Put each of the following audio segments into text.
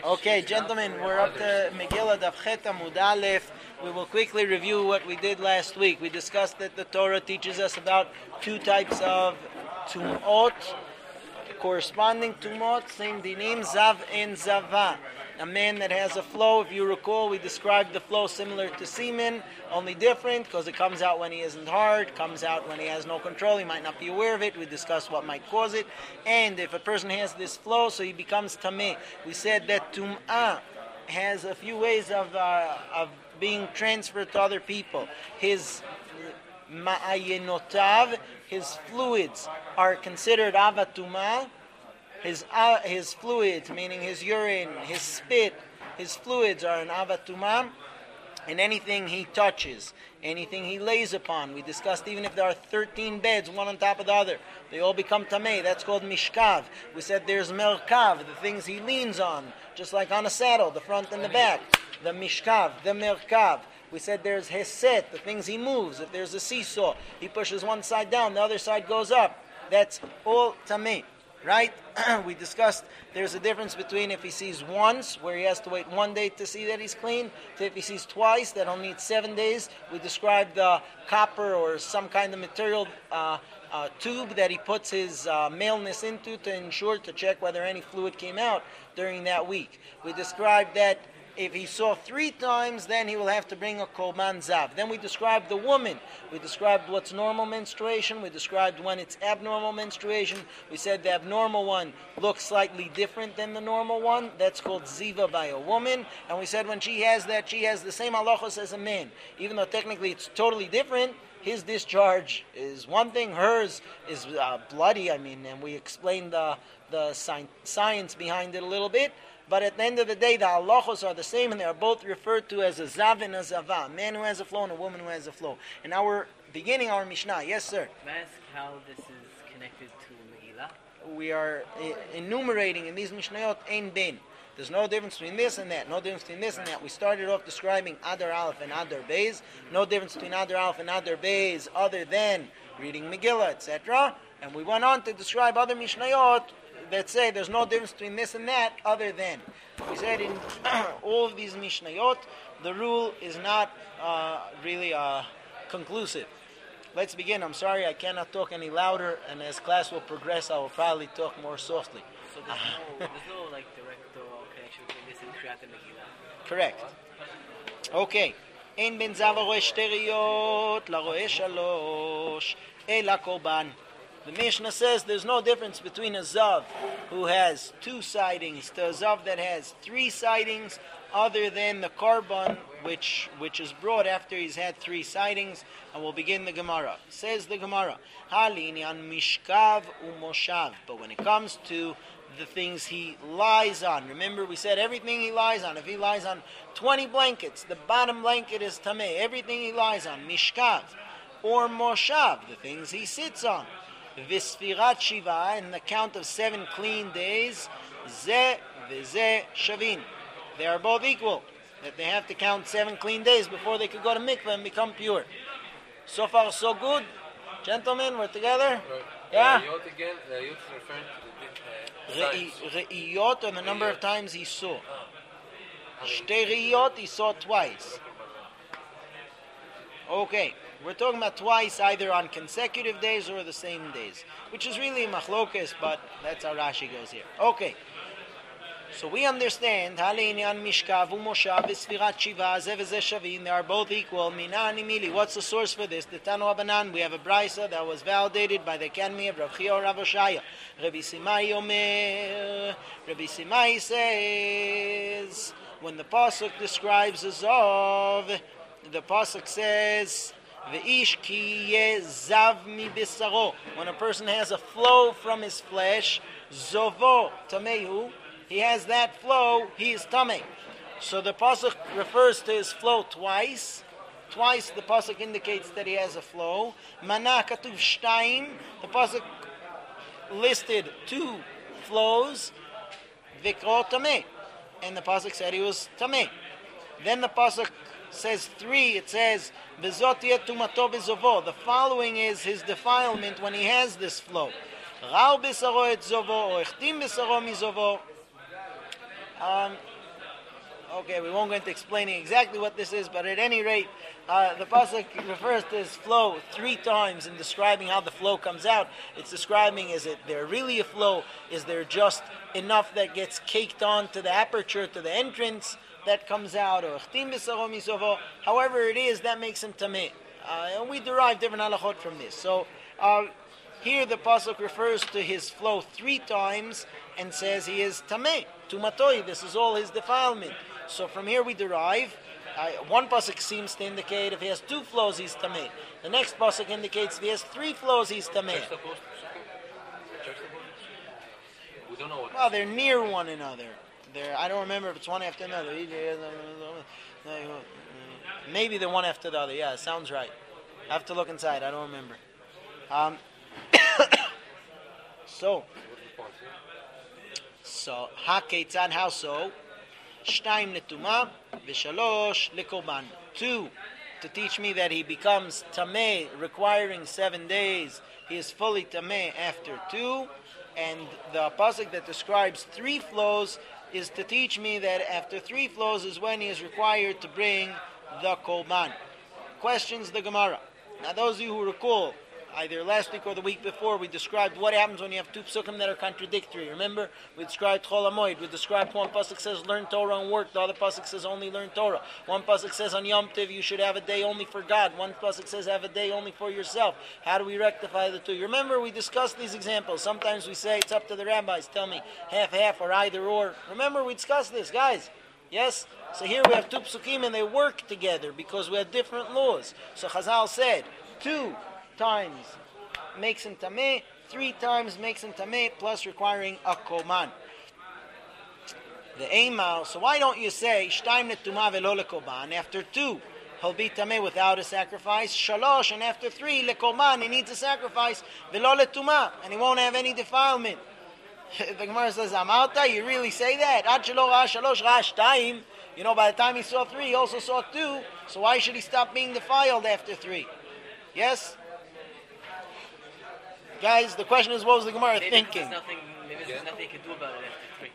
Okay, gentlemen, we're up to Megillah Daf Chet Amud Aleph. We will quickly review what we did last week. We discussed that the Torah teaches us about two types of tumot, corresponding tumot, same dinim, zav and zava. A man that has a flow, if you recall, we described the flow similar to semen, only different because it comes out when he isn't hard, comes out when he has no control, he might not be aware of it. We discussed what might cause it. And if a person has this flow, so he becomes tameh. We said that tum'ah has a few ways of being transferred to other people. His ma'ayenotav, his fluids, are considered avatuma. His fluids, meaning his urine, his spit, his fluids are an avatuma, and anything he touches, anything he lays upon. We discussed even if there are 13 beds, one on top of the other, they all become tameh. That's called mishkav. We said there's merkav, the things he leans on, just like on a saddle, the front and the back. The mishkav, the merkav. We said there's heset, the things he moves. If there's a seesaw, he pushes one side down, the other side goes up. That's all tameh. Right? We discussed there's a difference between if he sees once, where he has to wait 1 day to see that he's clean, to if he sees twice, that only needs 7 days. We described the copper or some kind of material tube that he puts his maleness into to ensure, to check whether any fluid came out during that week. We described that if he saw 3 times, then he will have to bring a korban zav. Then we described the woman. We described what's normal menstruation. We described when it's abnormal menstruation. We said the abnormal one looks slightly different than the normal one. That's called ziva by a woman. And we said when she has that, she has the same halachos as a man. Even though technically it's totally different, his discharge is one thing, hers is bloody, and we explained the science behind it a little bit. But at the end of the day, the halachos are the same, and they are both referred to as a zav and a zava, a man who has a flow and a woman who has a flow. And now we're beginning our Mishnah. Yes, sir? May I ask how this is connected to Megillah? We are enumerating in these Mishnayot ein bein. There's no difference between this and that. No difference between this and that. We started off describing Adar Aleph and Adar Beis. No difference between Adar Aleph and Adar Beis other than reading Megillah, etc. And we went on to describe other Mishnayot that say there's no difference between this and that other than. We said in all of these Mishnayot, the rule is not really conclusive. Let's begin. I'm sorry I cannot talk any louder, and as class will progress, I will probably talk more softly. So there's no direct connection between this and Kriyat Megillah? Correct. Okay. אין בין זב הרואה שתי ראיות לרואה שלוש אלא קורבן. The Mishnah says there's no difference between a zav who has 2 sidings to a zav that has 3 sidings, other than the korban which is brought after he's had 3 sidings. And we'll begin the Gemara. Says the Gemara, Halinyan mishkav umoshav. But when it comes to the things he lies on, remember we said everything he lies on. If he lies on 20 blankets, the bottom blanket is tameh. Everything he lies on, mishkav, or moshav, the things he sits on. V'sfirat shiva, in the count of 7 clean days, ze v'ze shavin. They are both equal. That they have to count 7 clean days before they could go to mikveh and become pure. So far, so good. Gentlemen, we're together? Right. Yeah? Re'iyot again, re'iyot is referring to the signs. Re'iyot, and the number of times he saw. Shtei re'iyot, he saw twice. Okay. We're talking about twice, either on consecutive days or the same days, which is really machlokes, but that's how Rashi goes here. Okay, so we understand Halinyan mishkav umoshav v'sfirat shiva ze v'ze shavin. They are both equal. Minani mili. What's the source for this? The Tanu Abanan. We have a brisa that was validated by the Academy of Rav Chia Rav Oshaya. Rabbi Simai Omer. Rabbi Simai says when the pasuk describes a zav, the pasuk says, V'ish ki ye zav mi bisaro. When a person has a flow from his flesh, zovo tamehu, he has that flow, he is tameh. So the pasuk refers to his flow twice. Twice the pasuk indicates that he has a flow. Mana katuv shtayim, the pasuk listed 2 flows. Vikro tameh, and the pasuk said he was tameh. Then the pasuk says 3, it says tumato bezovo. The following is his defilement when he has this flow. Rau besaro et zovo, or echtim besaro mizovo. Okay, we won't go into explaining exactly what this is, but at any rate, the pasuk refers to this flow 3 times in describing how the flow comes out. It's describing, is it there really a flow? Is there just enough that gets caked on to the aperture, to the entrance that comes out? Or however it is, that makes him tameh. And we derive different halachot from this. So here the pasuk refers to his flow 3 times and says he is tameh, tumatoi. This is all his defilement. So from here we derive, one pasuk seems to indicate if he has 2 flows he's tameh. The next pasuk indicates if he has 3 flows he's tameh. We don't know what. Well, they're near one another. I don't remember if it's one after another. Maybe they're one after the other. Yeah, sounds right. I have to look inside. I don't remember. So, hakeitzad, how so? Shtayim letuma, v'shalosh lekorban. 2, to teach me that he becomes tameh, requiring 7 days. He is fully tameh after 2. And the pasuk that describes 3 flows is to teach me that after 3 flows is when he is required to bring the korban. Questions the Gemara. Now those of you who recall, either last week or the week before, we described what happens when you have 2 psukim that are contradictory. Remember, we described Chol HaMoed. We described one pasuk says learn Torah and work. The other pasuk says only learn Torah. One pasuk says on Yom Tov you should have a day only for God. One pasuk says have a day only for yourself. How do we rectify the 2? You remember, we discussed these examples. Sometimes we say it's up to the rabbis. Tell me half or either or. Remember, we discussed this, guys. Yes? So here we have 2 psukim and they work together because we have different laws. So Chazal said 2 times makes him tameh, 3 times makes him tameh, plus requiring a korban. The Eimal, so why don't you say shtayim letuma velo lekorban? After 2, he'll be tameh without a sacrifice. Shalosh, and after 3, lekorban, he needs a sacrifice. Velo letuma, and he won't have any defilement. The Gemara says, Amarta, you really say that? Ad shelo ra shalosh ra shtayim. You know, by the time he saw 3, he also saw 2. So why should he stop being defiled after 3? Yes? Guys, the question is, what was the Gemara thinking? There's nothing you can do about it after 3.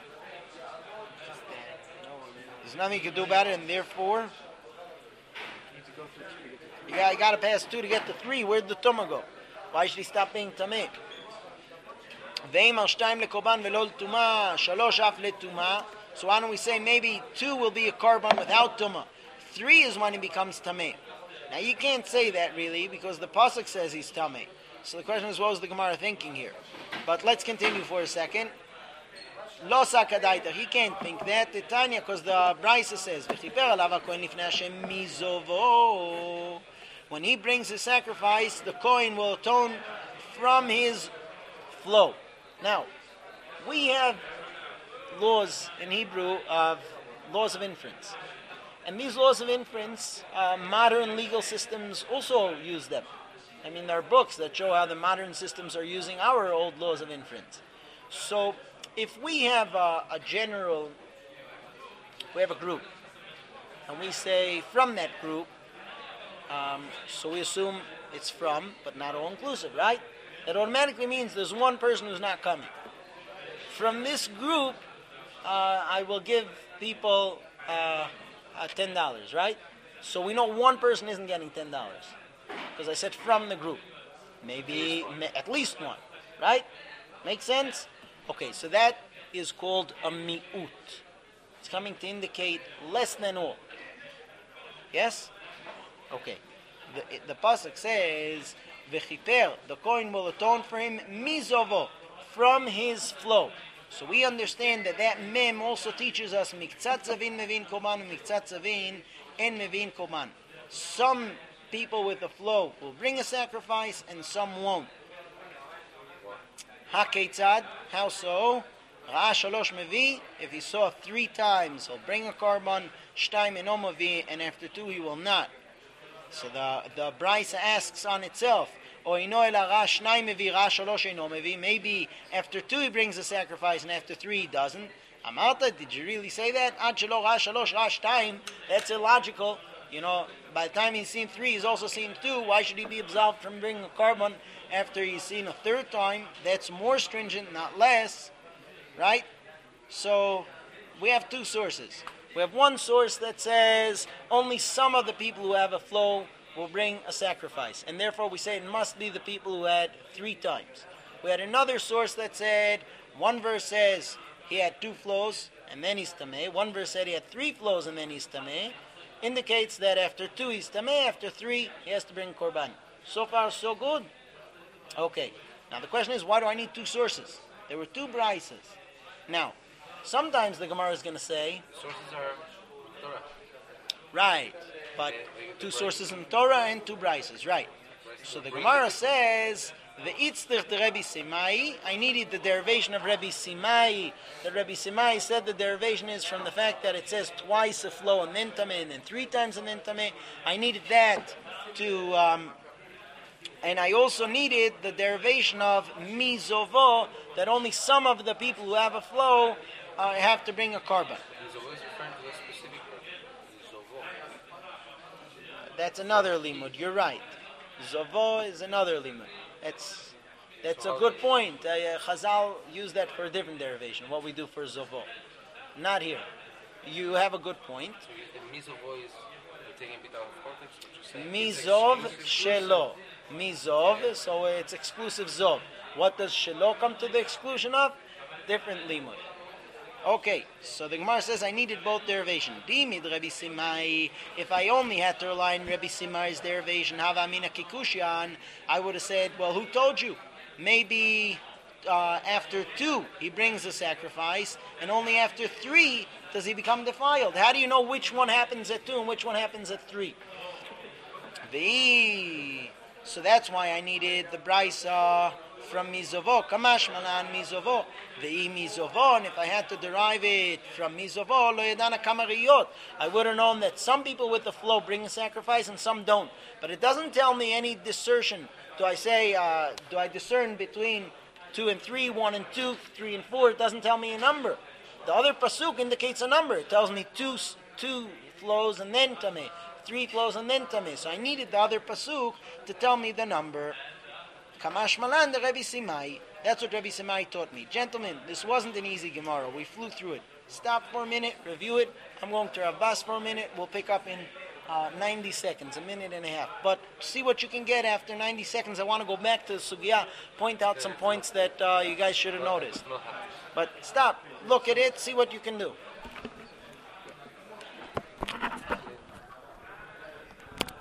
There's nothing you can do about it, and therefore, you got to pass 2 to get to 3. Where'd the tumah go? Why should he stop being tameh? Ve'imar shtayim lekorban velo l'tumah, shalosh af letumah. So why don't we say maybe 2 will be a korban without tumah? 3 is when he becomes tameh. Now you can't say that really because the pasuk says he's tameh. So the question is, what was the Gemara thinking here? But let's continue for a second. Lo sakadaita. He can't think that. Titania, because the Brisa says, "V'chiper alav hakohen lifnei Hashem mizovo." When he brings his sacrifice, the Kohen will atone from his flow. Now, we have laws in Hebrew of laws of inference. And these laws of inference, modern legal systems also use them. I mean, there are books that show how the modern systems are using our old laws of inference. So, if we have a group, and we say from that group, so we assume it's from, but not all-inclusive, right? That automatically means there's one person who's not coming. From this group, I will give people $10, right? So we know one person isn't getting $10 because I said from the group. Maybe at least one, right? Make sense? Okay, so that is called a mi'ut. It's coming to indicate less than all. Yes? Okay. The pasuk says, "V'chiper," the Kohen will atone for him mizovo, from his flow. So we understand that mem also teaches us miktzat zavin mevin korban and miktzat zavin en mevin korban. Some people with the flow will bring a sacrifice and some won't. Hakeitzad, how so? Ra'a shalosh mevi, if he saw 3 times, he'll bring a korban, shtayim eno mevi, and after 2 he will not. So the Brisa asks on itself, maybe after 2 he brings a sacrifice and after 3 he doesn't. Amarta, did you really say that? That's illogical. You know, by the time he's seen 3, he's also seen 2. Why should he be absolved from bringing a korban after he's seen a 3rd time? That's more stringent, not less. Right? So we have two sources. We have one source that says only some of the people who have a flow will bring a sacrifice, and therefore we say it must be the people who had 3 times. We had another source that said, one verse says he had 2 flows and then he's tameh. One verse said he had 3 flows and then he's tameh. Indicates that after 2 he's tameh, after 3 he has to bring korban. So far so good. Okay, now the question is, why do I need 2 sources? There were 2 brises. Now, sometimes the Gemara is going to say, Sources are Torah. right, but 2 sources in Torah and 2 brises, right. So the Gemara says, the Itztich the Rebbe Simai, I needed the derivation of Rebbe Simai. The Rebbe Simai said the derivation is from the fact that it says twice a flow and then tameh, and then 3 times and then tameh. I needed that to, and I also needed the derivation of Mizovo, that only some of the people who have a flow have to bring a korban. Mizovo is referring to a specific person. Mizovo. That's another limud. You're right. Zovo is another limud. That's a good point. Chazal used that for a different derivation. What we do for Zovo, not here. You have a good point. So Mizovo is taking a bit out of context. What you're saying. Mizov shelo. Mizov, so it's exclusive zov. What does shelo come to the exclusion of? Different limud. Okay, so the Gemara says I needed both derivation. Dimid Rebbe Simai. If I only had to rely on Rebbe Simai's derivation, Hava Mina Kikushian, I would have said, well, who told you? Maybe after 2 he brings a sacrifice, and only after 3 does he become defiled. How do you know which one happens at 2 and which one happens at 3? So that's why I needed the brisa from Mizovo. Kamash malan Mizovo. Ve'i Mizovo. And if I had to derive it from Mizovo, lo yedana kamariyot. I would have known that some people with the flow bring a sacrifice and some don't. But it doesn't tell me any discernment. Do I discern between 2 and 3, 1 and 2, 3 and 4? It doesn't tell me a number. The other pasuk indicates a number. It tells me two flows and then tameh. 3 flows and then tameh. So I needed the other pasuk to tell me the number. Kamash malan the Rebbe Simai. That's what Rebbe Simai taught me. Gentlemen, this wasn't an easy Gemara. We flew through it. Stop for a minute, review it. I'm going to Rav Bas for a minute. We'll pick up in 90 seconds, a minute and a half. But see what you can get after 90 seconds. I want to go back to the sugya, point out some points that you guys should have noticed. But stop, look at it, see what you can do.